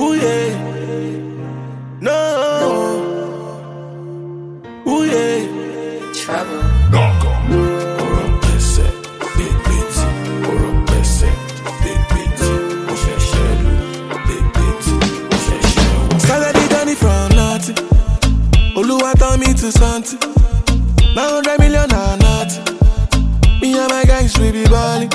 Ooh yeah. No. Ooh yeah. Trouble. Started the journey from nothing. Oluwa turned me to something. Now 100 million or nothing. Me and my guys we be balling.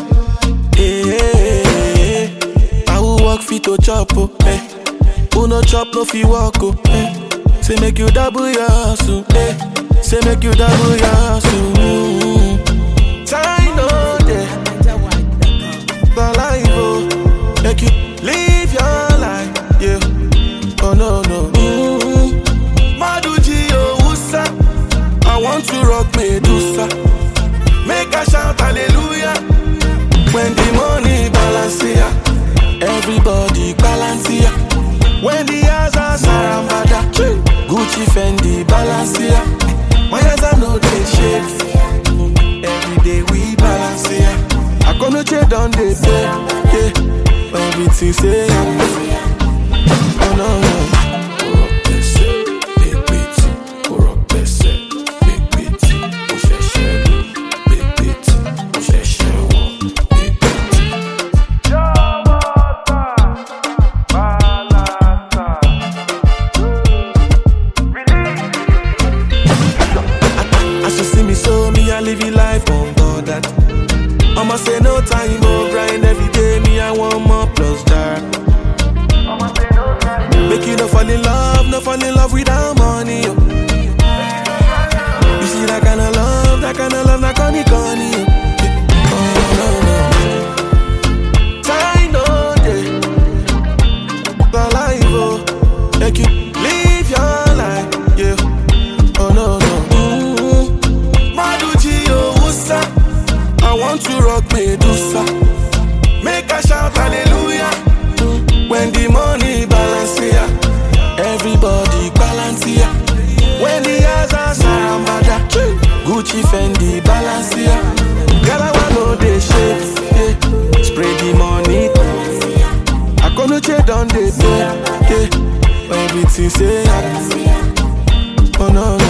Hey, I will walk fit to chop oh. Hey. Who no chop no fi walk oh. Hey. Say make you double your hustle. Hey. Say make you double your hustle. Time no day. The life oh. Make you live your life. Yeah. Oh no no. Maduji oh usa. I want to rock Medusa. Make a shout hallelujah. When the money balance here, everybody balance here. When the eyes are Sarambada, Gucci Fendi balance here. My eyes are no they shake. Every day we balance here. I come to trade on the day, yeah. Everything say oh no no. Living life on board that. I'ma say no time, oh grind every day. Me I want more plus that. Make you no fall in love without money. Oh. You see that kind of love, not corny. Oh no no. Time no day, the life oh, make you live your life, yeah. Oh no no. I want to rock Medusa. Make a shout hallelujah. When the money balance here, everybody balance here. When the eyes are Sarambada, Gucci Fendi balance here. Girl I want know they shake, yeah. Spray the money. I come to trade on the day, yeah. Everything say oh no no.